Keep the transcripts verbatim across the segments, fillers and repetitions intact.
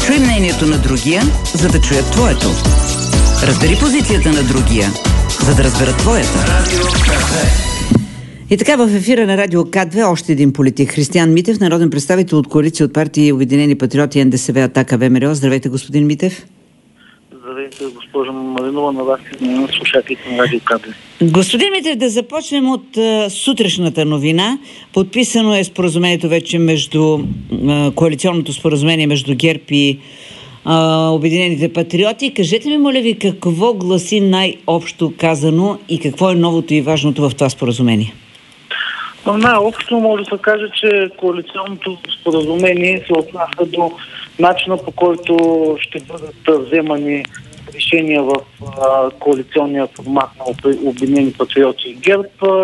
Чуй мнението на другия, за да чуят твоето. Разбери позицията на другия, за да разберат твоята. И така, в ефира на Радио К две още един политик. Християн Митев, народен представител от коалиция от партии Обединени патриоти, НДСВ, Атака, ВМРО. Здравейте, господин Митев. Здравейте, госпожа Маринова, на вас и на слушателите на Радио К две. Господин Митев, да започнем от а, сутрешната новина. Подписано е споразумението вече между а, коалиционното споразумение между ГЕРБ и а, Обединените патриоти. Кажете ми, моля ви, какво гласи най-общо казано и какво е новото и важното в това споразумение? Най-общо може да се каже, че коалиционното споразумение се отнася до начина, по който ще бъдат вземани решения в а, коалиционния формат на Обединени патриоти и ГЕРБ.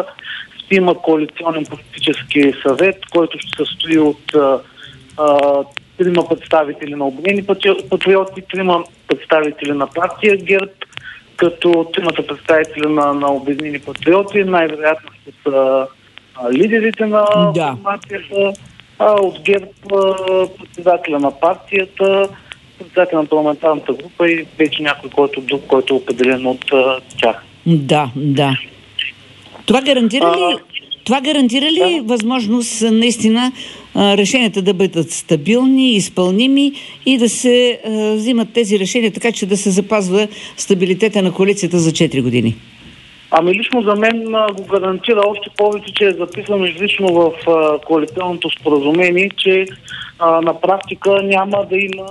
Ще има коалиционен политически съвет, който ще се състои от а, а, трима представители на Обединени патриоти, трима представители на партия ГЕРБ, като тримата представители на, на Обединени патриоти най-вероятно ще са лидерите на да. формацията, а от ГЕРБ председателя на партията, председателя на парламентарната група и вече някой, който друг, който е определен от тях. Да, да. Това гарантира ли, това гарантира ли да. възможност наистина решенията да бъдат стабилни, изпълними и да се а, взимат тези решения така, че да се запазва стабилитета на коалицията за четири години? Ами лично за мен а, го гарантира още повече, че е записано изрично в а, коалиционното споразумение, че а, на практика няма да има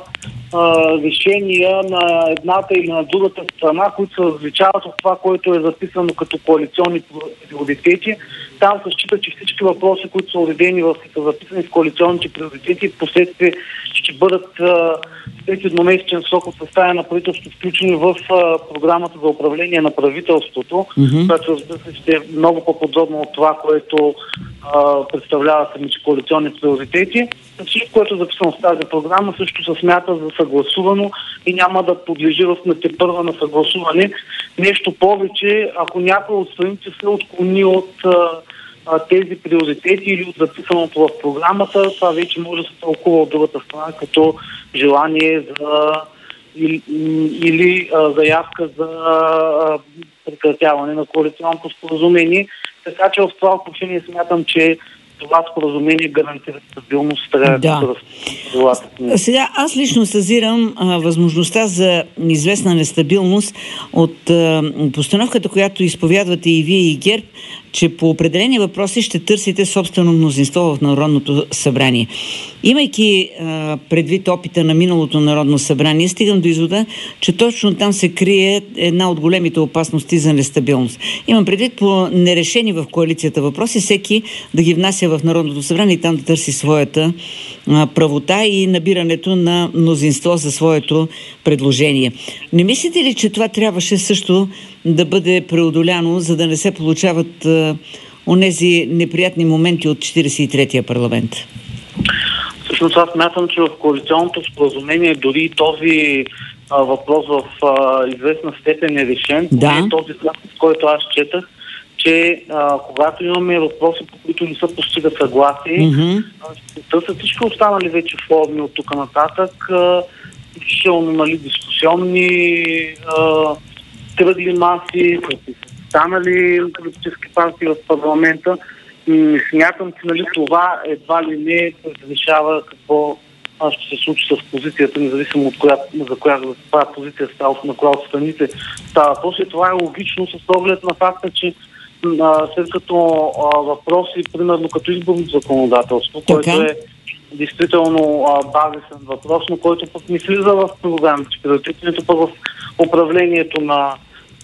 а, решения на едната или на другата страна, които се различават от това, което е записано като коалиционни приоритети. Там се счита, че всички въпроси, които са уредени в са записани в коалиционните приоритети, в последствие ще бъдат а, след едномесечен срок от съставяне на правителството включени в а, програмата за управление на правителството, mm-hmm. която ще е много по-подробно от това, което а, представлява самите коалиционни приоритети. Всичко, което е записано в тази програма, също се смята за съгласувано и няма да подлежи в тепърва на съгласуване. Нещо повече, ако някой от страните се отклони от а, тези приоритети или от записаното в програмата, това вече може да се тълкува от другата страна като желание за или, или а, заявка за а, прекратяване на коалиционното споразумение. Така че в това отношение смятам, че това споразумение гарантира стабилност. Да. Да. Сега аз лично съзирам а, възможността за известна нестабилност от а, постановката, която изповядвате и вие и ГЕРБ, че по определени въпроси ще търсите собствено мнозинство в Народното събрание. Имайки а, предвид опита на миналото Народно събрание, стигам до извода, че точно там се крие една от големите опасности за нестабилност. Имам предвид по нерешени в коалицията въпроси, всеки да ги внася в Народното събрание и там да търси своята а, правота и набирането на мнозинство за своето предложение. Не мислите ли, че това трябваше също да бъде преодоляно, за да не се получават а, онези неприятни моменти от четиридесет и третия парламент? Всъщност аз смятам, че в коалиционното споразумение дори този а, въпрос в а, известна степен е решен. Да. Този след, с който аз четах, че а, когато имаме въпроси, по които не се постига съгласие, mm-hmm. ще търсят всички останали вече форми от тук нататък, включително нали, дискусионни а, кръгли маси, останали политически партии в парламента. Смятам, че нали, това едва ли не разрешава какво ще се случи с позицията, независимо от коя, за коя, за коя позиция става, на коя от страните става. После това е логично с оглед на факта, че а, след като а, въпроси, примерно като изборно законодателство, така, което е действително а, базисен въпрос, но който пък не влиза в програмите, приоритетите пък в управлението на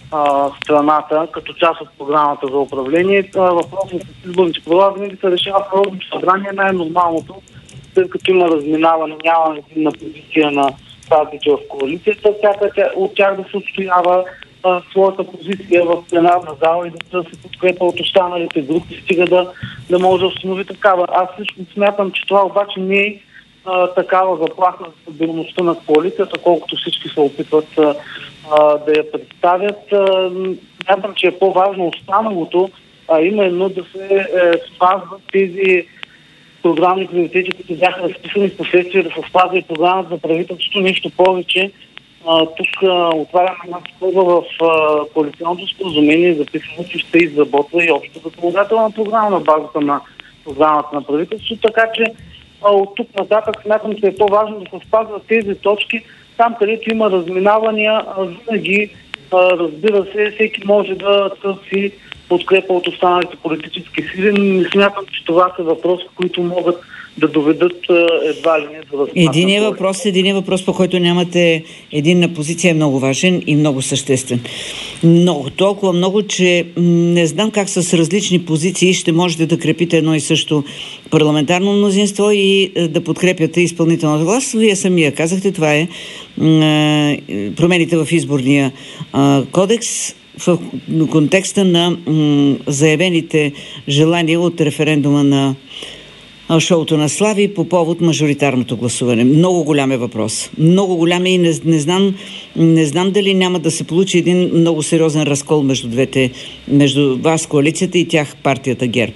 а, страната, като част от програмата за управление. Въпросът с изборните права винаги се решава в Народното събрание, най-нормалното, след като има разминаване, няма единна позиция на партиите в коалицията, всяка от тях да се отстоява а, своята позиция в пленарна зала и да се подкрепа от останалите групи, стига да, да може да установи такава. Аз лично смятам, че това обаче не е а, такава заплаха за стабилността на коалицията, колкото всички се опитват а, а, да я представят. А, смятам, че е по-важно останалото, а именно да се е, спазват тези програмни приоритети, които бяха разписани в последствие да се спазва и програмата за правителството. Нещо повече. А, тук а, отваряме една скоба в а, коалиционното споразумение, записано, че ще изработва и общата законодателна програма на базата на програмата на правителството, така че а, от тук нататък смятам, че е по-важно да се спазват тези точки. Там, където има разминавания, а, винаги, а, разбира се, всеки може да търси подкрепа от останалите политически сили. Не смятам, че това са въпроси, които могат да доведат едва ли не до размаха. Единият въпрос, един въпрос, по който нямате единна позиция, е много важен и много съществен. Много, толкова много, че не знам как с различни позиции ще можете да крепите едно и също парламентарно мнозинство и да подкрепяте изпълнителната власт. Вие самия казахте, това е промените в изборния кодекс в контекста на заявените желания от референдума на шоуто на Слави по повод мажоритарното гласуване. Много голям е въпрос. Много голям е и не, не, знам, не знам дали няма да се получи един много сериозен разкол между двете, между вас, коалицията, и тях, партията ГЕРБ.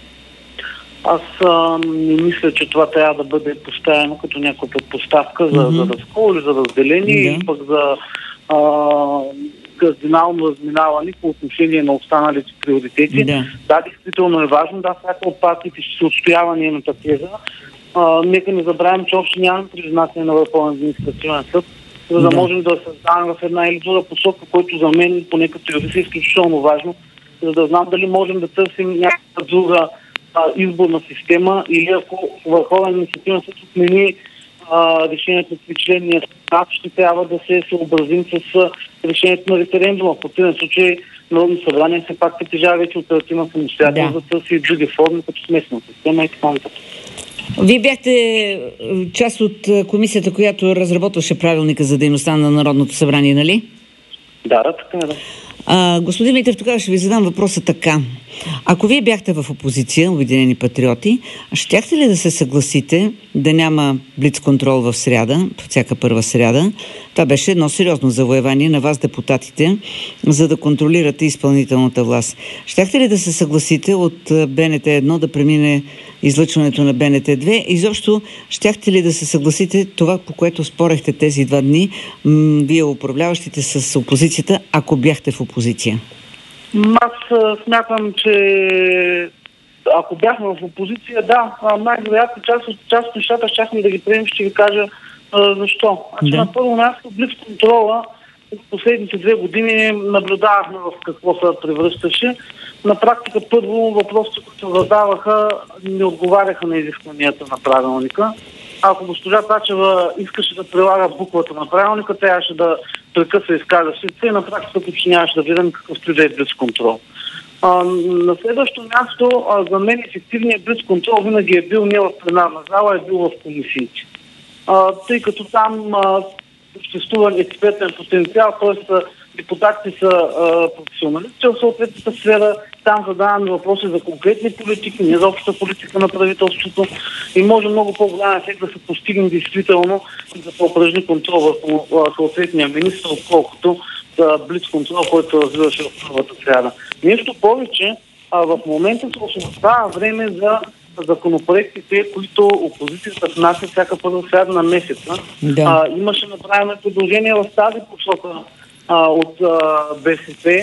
Аз а, не мисля, че това трябва да бъде поставено като някаква предпоставка за, mm-hmm. за разкол или за разделение, да. И пък за а, кардинално разминаване по отношение на останалите приоритети. Да, да, действително е важно. Да, всяка от партиите ще се отстоява нейната теза. А, нека не забравим, че още нямаме произнасяне на Върховен административен съд, за да, да можем да създаваме в една или друга посока, който за мен поне като юрист е изключително важно, за да знам дали можем да търсим някаква друга а, изборна система, или ако Върховен административен съд отмени решението на тричленния състав, ще трябва да се съобразим с решението на референдума. В противен случай Народно събрание все пак притежава вече оперативна самостоятелност да търси и други форми, като смесна система и така нататък. Вие бяхте част от комисията, която разработваше правилника за дейността на Народното събрание, нали? Да, да, така да. А, господин Митев, тогава ще ви задам въпроса така. Ако вие бяхте в опозиция, Обединени патриоти, щяхте ли да се съгласите да няма блицконтрол в сряда, всяка първа сряда? Това беше едно сериозно завоевание на вас, депутатите, за да контролирате изпълнителната власт. Щяхте ли да се съгласите от Б Н Т едно да премине излъчването на Б Н Т две? Изобщо, щяхте ли да се съгласите това, по което спорехте тези два дни, м- вие управляващите с опозицията, ако бяхте в опозиция? Аз смятам, че ако бяхме в опозиция, да, най-вероятно част от, част от нещата щяхме да ги приемем, ще ви кажа а, защо. Значи, да. На първо място, блицконтрола в последните две години наблюдавахме в какво се превръщаше. На практика, първо, въпросите, които задаваха, не отговаряха на изискванията на правилника. Ако госпожа Тачева искаше да прилага буквата на правилника, трябваше да прекъсва изказващите и на практика почти нямаше да видим какъвто и да е блицконтрол. А, на следващо място, а, за мен ефективният блицконтрол винаги е бил не в пленарна зала, е бил в комисиите. А, тъй като там а, съществува експертен потенциал, т.е. депутатите са а, професионалисти в съответната сфера, там задаваме въпроси за конкретни политики, не за общата политика на правителството и може много по-голям ефект да се постигне действително и да се упражни контрол върху съответния министър, отколкото да блицконтрол, който развиваше в първата сряда. Нещо повече, а, в момента се освобождава време за законопроектите, които опозицията внася всяка първа сряда на месеца. Да. А, имаше направено предложение в тази посока а, от а, Б С П,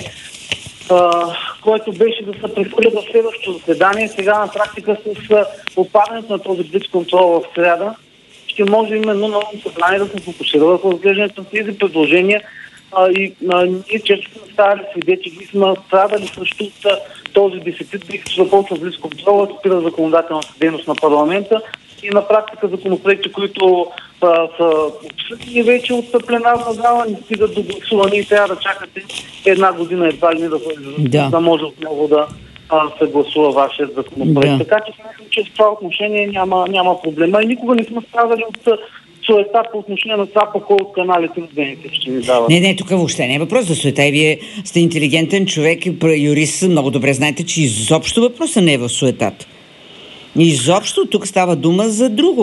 а, който беше да се прехвърля в следващото заседание. Сега на практика с отпадането на този блицконтрол в сряда ще може именно Народното събрание да се фокусира върху разглеждането на тези предложения. А, и а, ние често сме ставали свидетели и сме страдали срещу този дефицит, тъй като започва блицконтрол, спира законодателната дейност на парламента и на практика законопроекти, които а, са обсъдени вече от пленарна зала, не стигат до гласуване и трябва да чакате една година едва ли не да, да. да може отново да а, се гласува вашия законопроект. Да. Така че смятам, че в това отношение няма, няма проблема и никога не сме страдали от суета по отношение на това, по кой от каналите в Венеция ще ни дават. Не, не, тук въобще не е въпрос за суета и вие сте интелигентен човек, юрист, много добре знаете, че изобщо въпросът не е в суетата. Изобщо тук става дума за друго.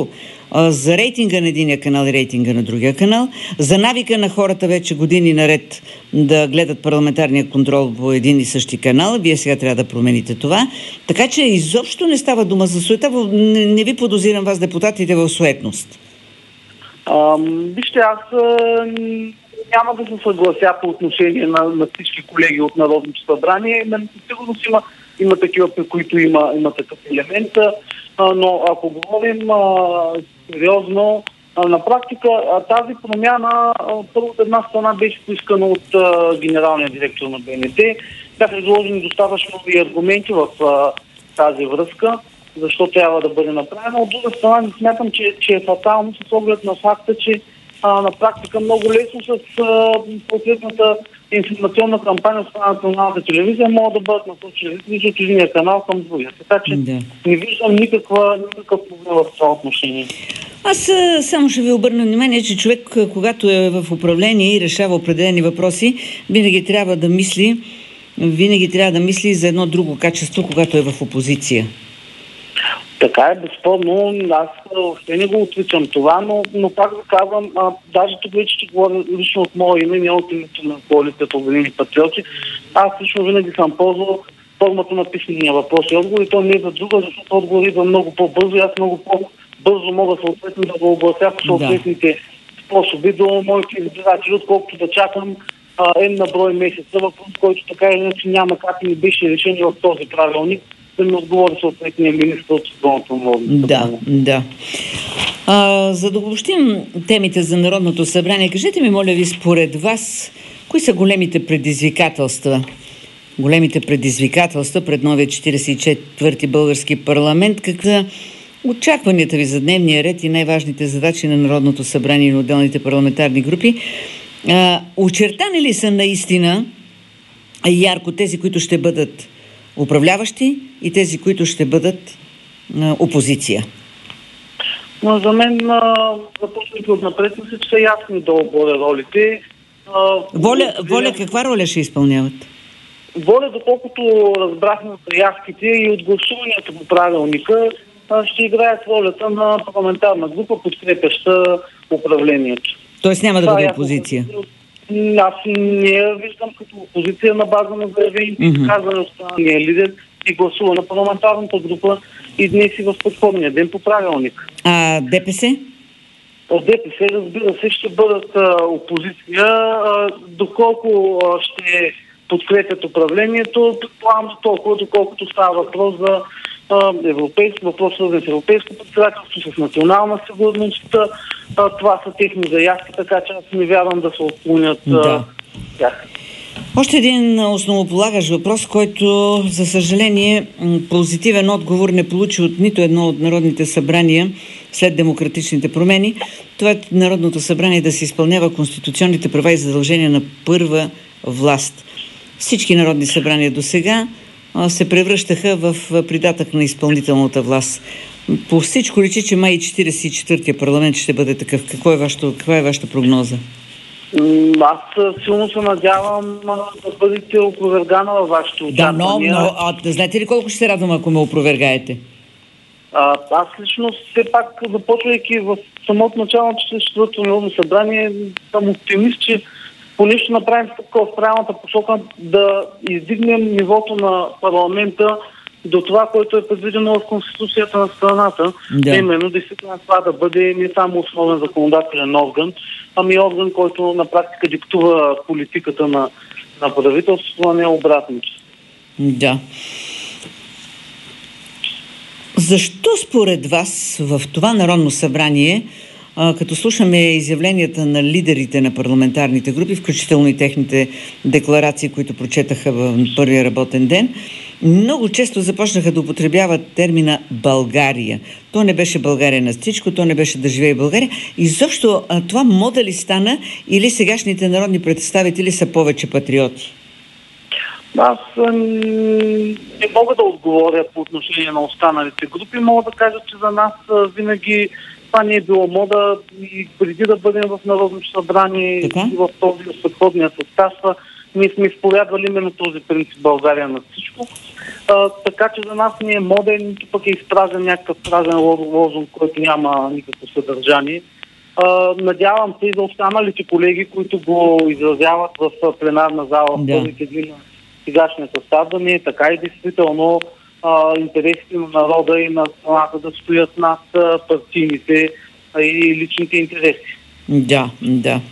а, за рейтинга на единия канал и рейтинга на другия канал, за навика на хората вече години наред да гледат парламентарния контрол по един и същи канал. Вие сега трябва да промените това. Така че изобщо не става дума за суета. Не, не ви подозирам вас, депутатите, в суетност. А, вижте, аз а, няма да се съглася по отношение на, на всички колеги от Народното събрание. Сигурно има, има такива, при които има, има такъв елемент. А, но ако говорим а, сериозно, а, на практика а, тази промяна а, първо от една страна беше поискана от а, генералния директор на Б Н Т. Бяха изложени достатъчно и аргументи в а, тази връзка, защо трябва да бъде направено. От друга страна, не смятам, че, че е фатално с оглед на факта, че а, на практика много лесно с съответната информационна кампания от националната телевизия могат да бъдат насочени от единия канал към другия. Така че да. не виждам никаква, никакъв проблем в това отношение. Аз само ще ви обърна внимание, че човек, когато е в управление и решава определени въпроси, винаги трябва да мисли, винаги трябва да мисли за едно друго качество, когато е в опозиция. Така е, безспорно. Аз още не го отричам това, но, но пак да казвам, а, даже тук вече ще говоря лично от моя име, не от името на коалицията Обединени патриоти. Аз лично винаги съм ползвал формата на писмения въпрос и отговор, и то не е за друга, защото отговор идва много по-бързо и аз много по-бързо мога съответно да го оглася по съответните способи до моите избиратели, отколкото да чакам е на брой месеца, въпрос, който така или иначе няма как и не беше решение в този правилник, да ми отговори съответния министър от Съдълното народно събрание. Да, да. А, за да обобщим темите за Народното събрание, кажете ми, моля ви, според вас, кои са големите предизвикателства? Големите предизвикателства пред новия четиридесет и четвърти български парламент? Какви са очакванията ви за дневния ред и най-важните задачи на Народното събрание и на отделните парламентарни групи? А, очертани ли са наистина ярко тези, които ще бъдат управляващи и тези, които ще бъдат а, опозиция? Но за мен, започвайки от напред, мисля, че са ясни долу-горе ролите. А, воля, воля каква роля ще изпълняват? Воля, доколкото разбрахме от заявките и от гласуването по правилника, ще играят ролята на парламентарна група, подкрепяща управлението. Тоест няма да бъде опозиция? Аз не я виждам като опозиция на база на заявените mm-hmm. казване от страния лидер и гласува на парламентарната група и днес и в предходния ден по правилник. А Д П С? От Д П С, разбира се, ще бъдат а, опозиция. А, доколко а, ще подкрепят управлението, предполагам толкова, доколкото става въпрос за европейско, въпрос свързан с европейско председателство, с национална сигурност. А, това са техни заявки, така че аз не вярвам да се отклонят да. тях. Още един основополагащ въпрос, който, за съжаление, позитивен отговор не получи от нито едно от народните събрания след демократичните промени. Това е Народното събрание да се изпълнява конституционните права и задължения на първа власт. Всички народни събрания до сега се превръщаха в придатък на изпълнителната власт. По всичко личи, че май четиридесет и четвъртия парламент ще бъде такъв. Какво е вашето, каква е вашата прогноза? Аз силно се надявам да бъдете опровергана във вашите очаквания. Да, но, но а, знаете ли колко ще се радвам, ако ме опровергаете? А, аз лично все пак, започвайки в самото начало на четиридесет и четвъртото Народно събрание, съм оптимист, че поне ще направим стъпка в правилната посока да издигнем нивото на парламента до това, което е предвидено в Конституцията на страната. Да. Именно, действително това да бъде не само основен законодателен орган, ами орган, който на практика диктува политиката на, на правителството, а не обратното. Да. Защо според вас в това Народно събрание, а, като слушаме изявленията на лидерите на парламентарните групи, включително и техните декларации, които прочетаха в първия работен ден, много често започнаха да употребяват термина България. То не беше България на всичко, то не беше да живее България. Изобщо това мода ли стана или сегашните народни представители са повече патриоти? Аз не мога да отговоря по отношение на останалите групи. Мога да кажа, че за нас винаги това не е било мода и преди да бъдем в Народното събрание и в този предходния състав, ние сме изповядвали именно този принцип България на всичко. А, така че за нас не е моден, нито пък е изпразен някакъв празен лозунг, който няма никакво съдържание. А, надявам се и за останалите колеги, които го изразяват в пленарна зала в да. първите дни на сегашния състав, да не е така и действително а, интересите на народа и на страната да стоят над а, партийните а, и личните интереси. Да, да.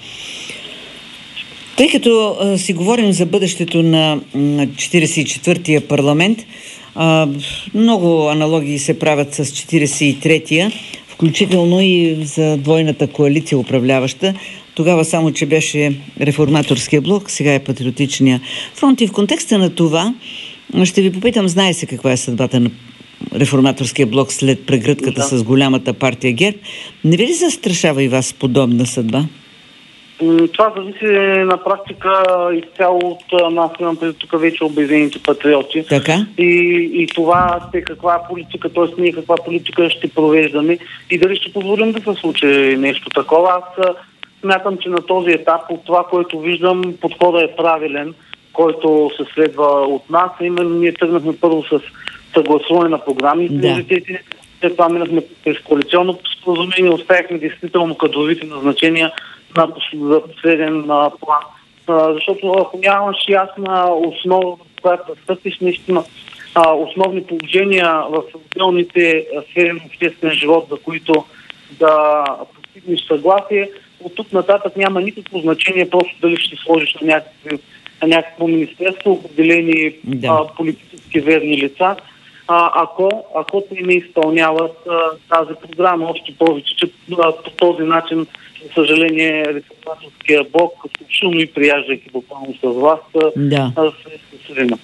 Тъй като а, си говорим за бъдещето на, на четиридесет и четвъртия парламент, а, много аналогии се правят с четиридесет и третия, включително и за двойната коалиция управляваща. Тогава само, че беше Реформаторския блок, сега е Патриотичния фронт. И в контекста на това ще ви попитам, знае се каква е съдбата на Реформаторския блок след прегръдката да. с голямата партия ГЕРБ. Не ви ли застрашава и вас подобна съдба? Това зависи на практика изцяло от нас, имам преди тук вече обявените патриоти. Така? И, и това е каква политика, т.е. ние каква политика ще провеждаме и дали ще позволим да се случи нещо такова. Аз смятам, че на този етап от това, което виждам, подходът е правилен, който се следва от нас. Именно ние тръгнахме първо с съгласуване на програми и приоритети. Да. След това минахме през коалиционно споразумение, оставихме действително кадровите назначения на за последен а, план. А, защото ако нямаш ясна основа, в която да стъпиш наистина а, основни положения в отделните сфери на обществен живот, за които да постигнеш съгласие, от тук нататък няма никакво значение просто дали ще сложиш на някакви, на някакво министерство, определени да. а, политически верни лица, а, ако, ако те не изпълняват а, тази програма. Още повече, че а, по този начин, за съжаление, Реформаторския блок, включително и прияждайки буквално с власт, да. се срина.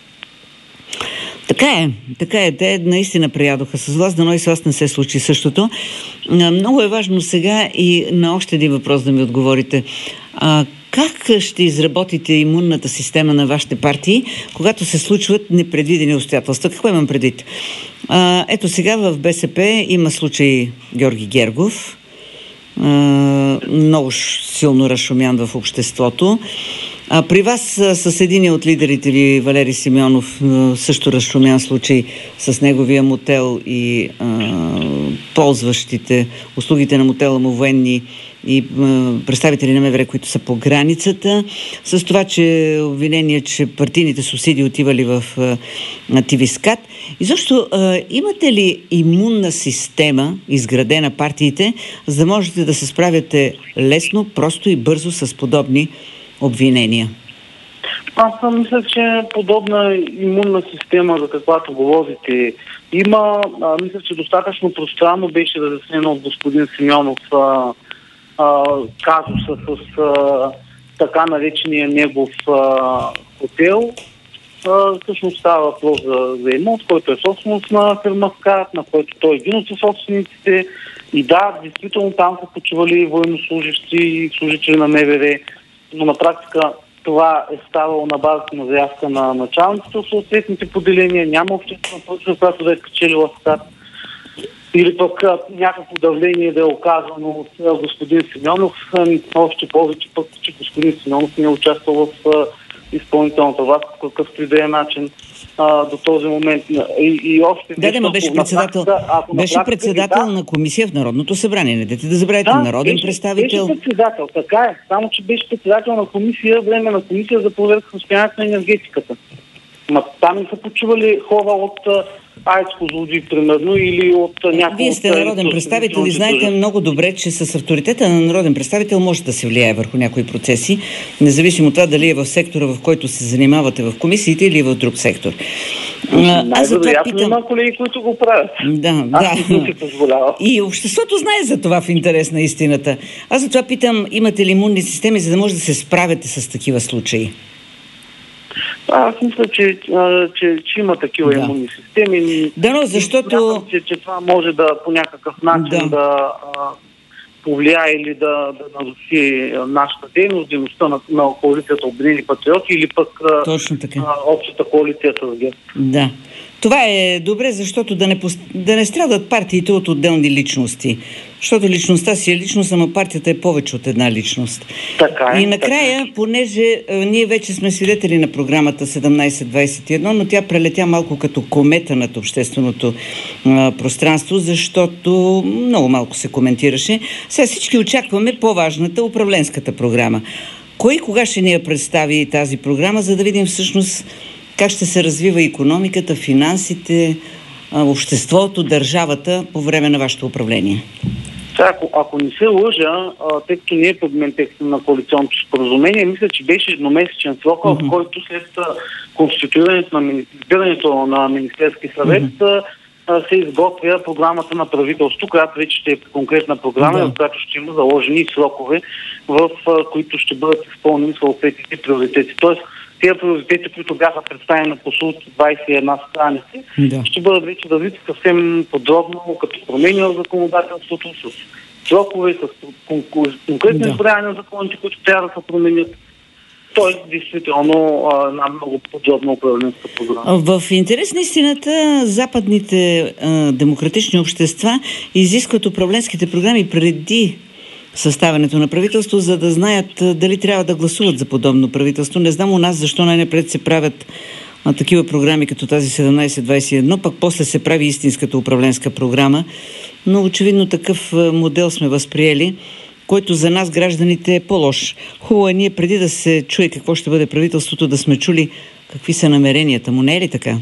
Така е, така е. Те наистина приядоха с вас, дано и с вас не се случи същото. Много е важно сега и на още един въпрос да ми отговорите. А, как ще изработите имунната система на вашите партии, когато се случват непредвидени обстоятелства? Какво имам предвид? А, ето сега в БСП има случай Георги Гергов, а, много силно разшумян в обществото. А при вас с един от лидерите ви, Валери Симеонов, също разшумян случай с неговия мотел и а, ползващите услугите на мотела му военни и а, представители на МВР, които са по границата, с това, че обвинение, че партийните субсидии отивали в а, ТВ-скат. И защо а, имате ли имунна система, изградена партиите, за да можете да се справяте лесно, просто и бързо с подобни обвинения? Аз съм мисля, че подобна имунна система, за каквато говорите, има. А, мисля, че достатъчно пространно беше разяснено от господин Симеонов а, а, казуса с а, така наречения негов а, хотел. А, всъщност става въпрос за, за имот, който е собственост на фирма СКАТ, на който той е един от собствениците. И да, действително там са почивали военнослужащи и служители на МВР, но на практика това е ставало на базата на заявка на началниците от съответните поделения, няма обществена поръчка, която да е спечелила СКАТ, или пък някакво давление да е оказано от господин Симеонов, още повече пък, че господин Симеонов не е участвал в изпълнителната власт по какъвто и да е начин а, до този момент. И, и още да, да, но беше председател, практика, беше председател да, на комисия в Народното събрание. Не дайте да забравяйте, да, народен беше, представител. Беше председател, така е. Само, че беше председател на комисия, време на комисия за проверка състоянието на енергетиката. Ма там не са почували хора от АЕЦ Козлодуй, примерно, или от някакво... Вие сте народен представител и знаете много добре, че с авторитета на народен представител може да се влияе върху някои процеси, независимо от това дали е в сектора, в който се занимавате в комисиите или в друг сектор. Аз за това питам... Има колеги, които го правят. Да, Аз да. не си позволява. И обществото знае за това в интерес на истината. Аз за това питам, имате ли имунни системи, за да може да се справяте с такива случаи? Аз мисля, че, че, че има такива да. имунни системи. Да, но защото... Смятам, че, че това може да по някакъв начин да, да а, повлияе или да, да наруши нашата дейност, дейността на, на коалицията Обединени патриоти или пък точно така. А, общата коалиция с ГЕРБ. Да. Това е добре, защото да не, пост... да не страдат партиите от отделни личности. Защото личността си е личност, ама партията е повече от една личност. Така е. И накрая, така, понеже а, ние вече сме свидетели на програмата седемнайсет двайсет и едно, но тя прелетя малко като комета над общественото а, пространство, защото много малко се коментираше. Сега всички очакваме по-важната управленската програма. Кой кога ще ни я представи тази програма, за да видим всъщност как ще се развива икономиката, финансите, обществото, държавата по време на вашето управление? Сега, ако, ако не се лъжа, а, тъй като ние подмен текста на коалиционното споразумение, мисля, че беше едномесечен срок, mm-hmm. в който след конституирането на, избирането на Министерски съвет mm-hmm. а, се изготвя програмата на правителство, която вече ще е конкретна програма, mm-hmm. в която ще има заложени срокове, в а, които ще бъдат изпълнени съответните приоритети. Тоест, тези приоритети, които бяха представени на посолство двайсет и една страници, да. ще бъдат вече развити съвсем подробно, като промени в законодателството, с срокове, с конкретни изброявания да. на законите, които трябва да се променят. Тоест, действително, една много подробна управленска програма. В интерес на истината, западните а, демократични общества изискват управленските програми преди съставянето на правителство, за да знаят дали трябва да гласуват за подобно правителство. Не знам у нас защо най-напред се правят а, такива програми като тази седемнайсет двайсет и едно, пък после се прави истинската управленска програма. Но очевидно такъв модел сме възприели, който за нас гражданите е по-лош. Хубаво е ние преди да се чуе какво ще бъде правителството, да сме чули какви са намеренията му. Не е ли така?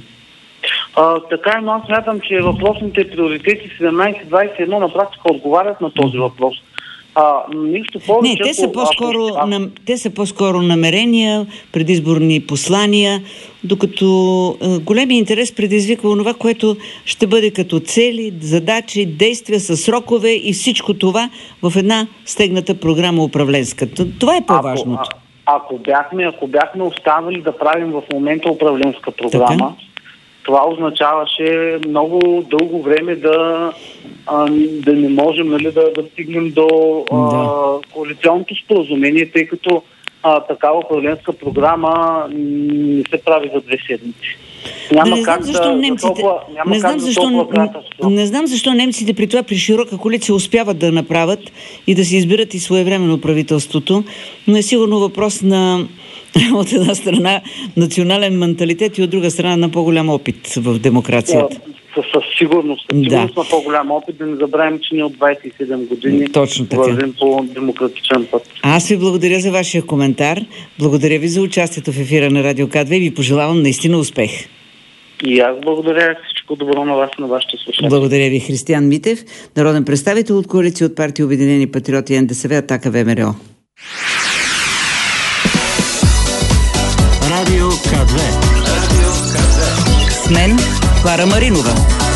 А, така, но аз смятам, че въпросните приоритети седемнайсет двайсет и едно на практика отговарят на този въпрос. А, нищо повече, Не, те са, по-скоро, ако... на, те са по-скоро намерения, предизборни послания, докато е, големи интерес предизвиква онова, което ще бъде като цели, задачи, действия с срокове и всичко това в една стегната програма управленска. Това е по-важното. Ако, а, ако, бяхме, ако бяхме оставили да правим в момента управленска програма, така? Това означаваше много дълго време да, а, да не можем, нали, да, да стигнем до а, да. коалиционното споразумение, тъй като а, такава управленска програма не се прави за две седмици. Няма не как знам защо да, немците, толкова, няма не знам как защо, да не знам защо немците при това при широка коалиция успяват да направят и да си изберат и своевременно правителството, но е сигурно въпрос на от една страна национален менталитет и от друга страна на по-голям опит в демокрацията. Със, със сигурност, със сигурност да. на по-голям опит, да не забравим, че ние от двайсет и седем години вървим по демократичен път. Аз ви благодаря за вашия коментар, благодаря ви за участието в ефира на Радио К две и ви пожелавам наистина успех. И аз благодаря, всичко добро на вас и на вашите слушатели. Благодаря ви, Християн Митев, народен представител от коалиция от партия Обединени патриоти, НДСВ, Атака, ВМРО. Радио К две. С мен Клара Маринова.